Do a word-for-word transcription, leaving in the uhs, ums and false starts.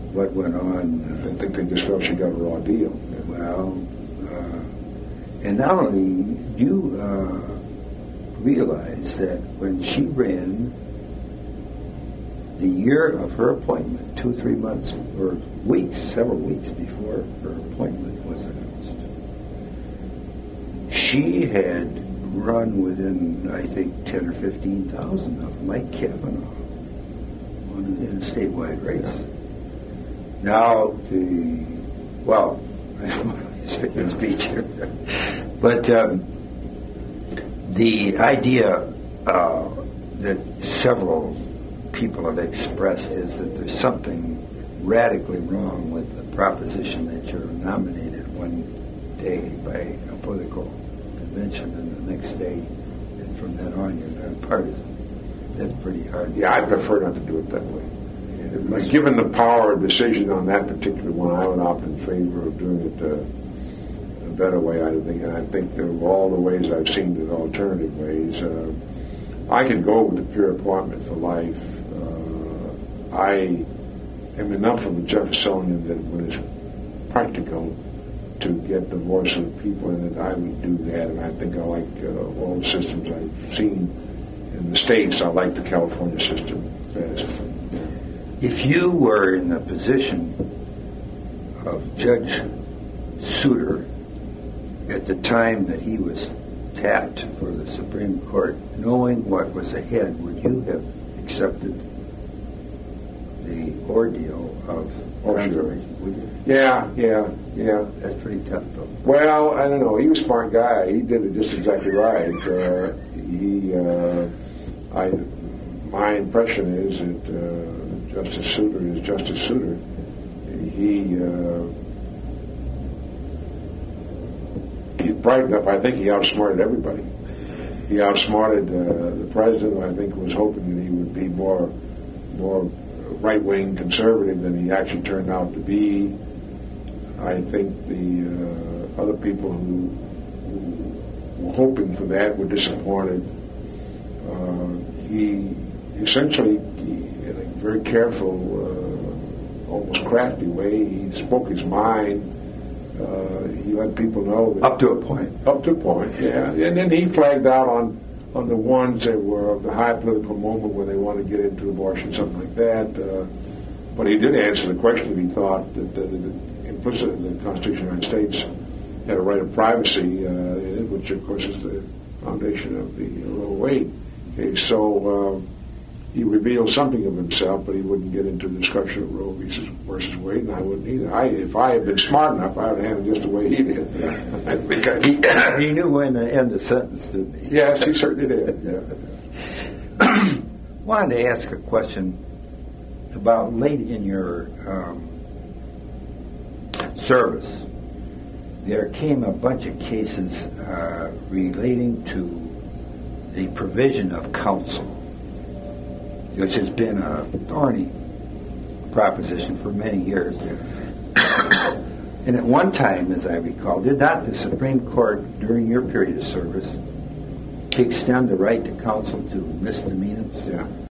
what went on. Uh, I think they just felt she got a raw deal. Well, uh, and not only do you uh, realize that when she ran, the year of her appointment, two, three months, or weeks, several weeks before her appointment was announced, she had run within, I think, ten or fifteen thousand of Mike Kavanaugh on, in a statewide race. Now, the, well, I don't want to make a speech here, but um, the idea uh, that several people have expressed is that there's something radically wrong with the proposition that you're nominated one day by a political convention and the next day, and from then on you're not partisan. That's pretty hard. Yeah, I prefer not to do it that way. Yeah, given the power of decision on that particular one, I would opt in favor of doing it uh, a better way. I think, and I think of all the ways I've seen it, alternative ways, uh, I could go with the pure appointment for life. Uh, I am enough of a Jeffersonian that when it's practical to get the voice of the people in it, I would do that. And I think I like uh, all the systems I've seen in the States. I like the California system best. If you were in the position of Judge Souter at the time that he was tapped for the Supreme Court, knowing what was ahead, would you have accepted the ordeal of conservation? Would you? Yeah, yeah, yeah. That's pretty tough, though. Well, I don't know. He was a smart guy. He did it just exactly right. Uh, he, uh, I, my impression is that uh, Justice Souter is Justice Souter. He, uh, he's bright enough. I think he outsmarted everybody. He outsmarted uh, the president, who I think was hoping that he would be more, more right-wing conservative than he actually turned out to be. I think the uh, other people who, who were hoping for that were disappointed. Uh, he essentially, he, in a very careful, uh, almost crafty way, he spoke his mind. Uh, he let people know that, up to a point. Up to a point, yeah. And then he flagged out on, on the ones that were of the high political moment where they wanted to get into abortion, something like that. Uh, but he did answer the question if he thought that, that, that implicit in the Constitution of the United States had a right of privacy, uh, which of course is the foundation of the Roe Wade case. So uh, he revealed something of himself, but he wouldn't get into the discussion of Roe versus Wade, and I wouldn't either. I, if I had been smart enough, I would have handled it just the way he did. I think I, he, he knew when to end the sentence, didn't he? Yes, he certainly did. Yeah. Wanted to ask a question about late in your um, service. There came a bunch of cases uh, relating to the provision of counsel, which has been a thorny proposition for many years. And at one time, as I recall, did not the Supreme Court, during your period of service, extend the right to counsel to misdemeanants? Yeah.